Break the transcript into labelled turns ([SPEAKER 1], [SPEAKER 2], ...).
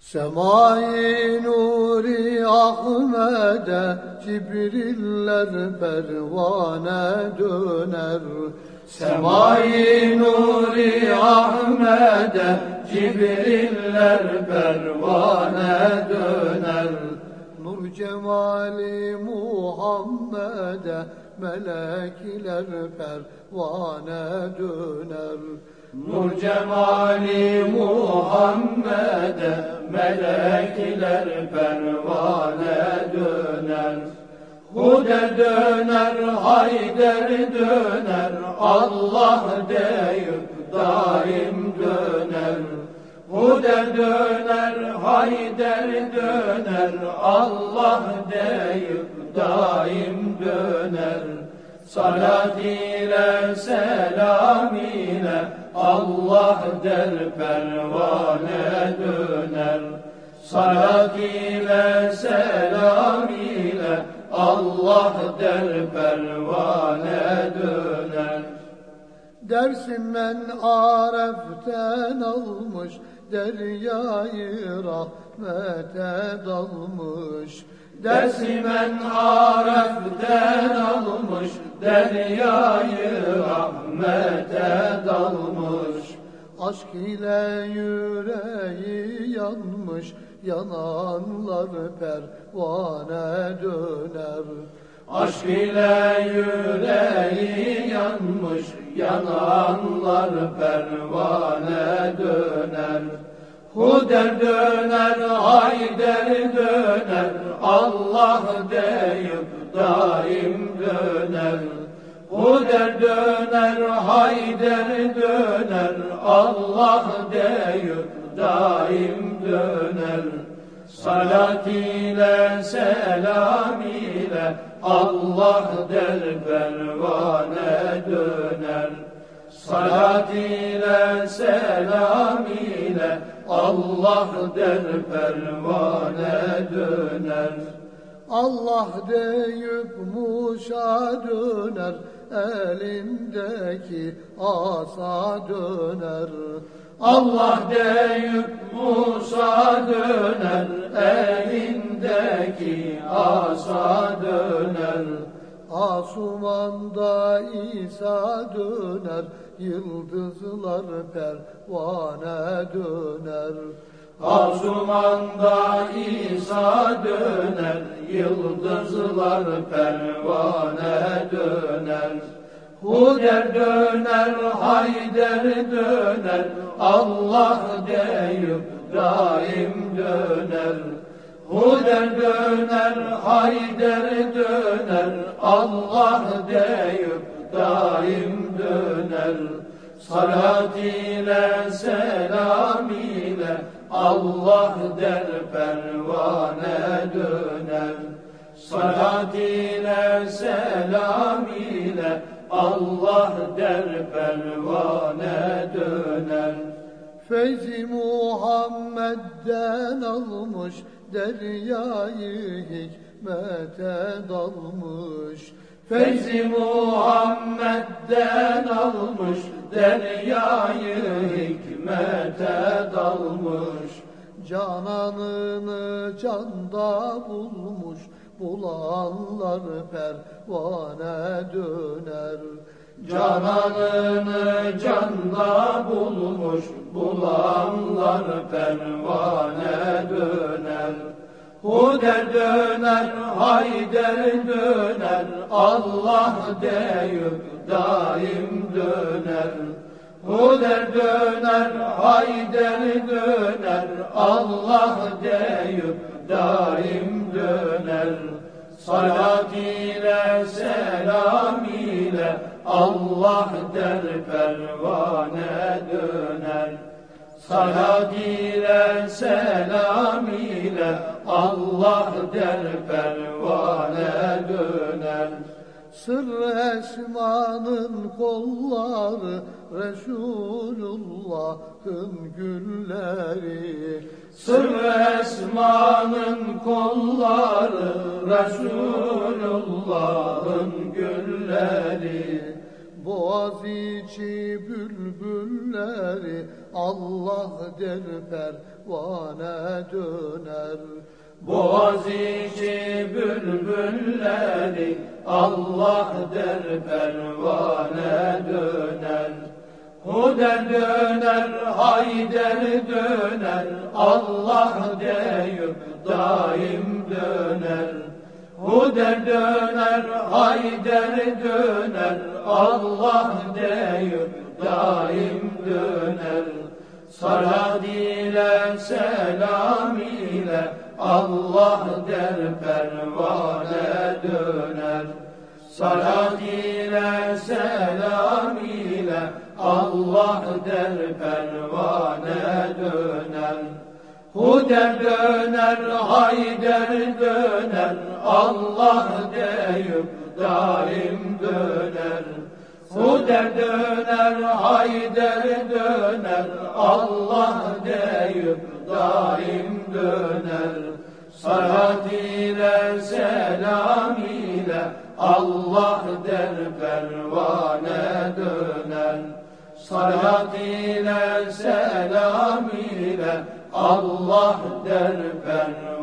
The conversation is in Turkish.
[SPEAKER 1] Semai nuri Ahmet'e Cibriller pervane döner.
[SPEAKER 2] Semai nuri Ahmet'e Cibriller pervane döner.
[SPEAKER 1] Nur cemali Muhammed'e melekler pervane döner.
[SPEAKER 2] Nur cemali Muhammed'e melekler pervane döner. Hude döner, Hayder döner, Allah deyip daim döner. Hude döner, Hayder döner, Allah deyip daim döner. Salat ile selam ile Allah der pervane döner. Salat ile selam ile Allah der pervane döner.
[SPEAKER 1] Dersimen Aref'ten almış, deryayı rahmete dalmış.
[SPEAKER 2] Dersimen Aref'ten almış, deryayı rahmete dalmış.
[SPEAKER 1] Aşk ile yüreği yanmış, yananlar pervane döner.
[SPEAKER 2] Aşk ile yüreği yanmış, yananlar pervane döner. Huder döner, Hayder döner, Allah deyip daim döner. Huder döner, Hayder döner, Allah deyip daim döner. Salat ile selam ile Allah der pervane döner. Salat ile selam ile Allah der pervane döner.
[SPEAKER 1] Allah deyip Musa döner, elindeki asa döner.
[SPEAKER 2] Allah deyip Musa döner, elindeki asa döner.
[SPEAKER 1] Asumanda İsa döner, yıldızlar pervane döner.
[SPEAKER 2] Asumanda İsa döner, yıldızlar pervane döner. Huder döner, Hayder döner, Allah deyip daim döner. Huder döner, Hayder döner, Allah deyip daim döner. Salat ile selam ile Allah der pervane döner. Salat ile selam ile Allah der pervane döner.
[SPEAKER 1] Feyzi Muhammed'den almış, deryayı hikmete dalmış.
[SPEAKER 2] Feyzi Muhammed'den almış, deryayı hikmete dalmış.
[SPEAKER 1] Cananını canda bulmuş, bulanlar pervane döner.
[SPEAKER 2] Cananını canda bulmuş, bulanlar pervane döner. Huder döner, Hayder döner, Allah deyip daim döner. Huder döner, Hayder döner, Allah deyip daim döner. Salat ile selam ile Allah der pervane döner. Salat ile selam ile Allah der pervane döner.
[SPEAKER 1] Sırrı esmanın kolları, Resulullah'ın gülleri.
[SPEAKER 2] Sırrı esmanın kolları, Resulullah'ın gülleri.
[SPEAKER 1] Boğaziçi bülbülleri Allah der pervane döner.
[SPEAKER 2] Boğaziçi bülbülleri Allah der pervane döner. Huder döner, Hayder döner, Allah deyip daim döner. Huder döner, Hayder döner, Allah deyip daim döner. Salat ile selam ile Allah der pervane döner. Salat ile selam ile Allah der pervane döner. Huder döner, Hayder döner, Allah deyip daim döner. Huder döner, Hayder döner, Allah deyip daim döner. Salat ile selam ile Allah der pervane döner. Salat ile selam ile Allah der pervane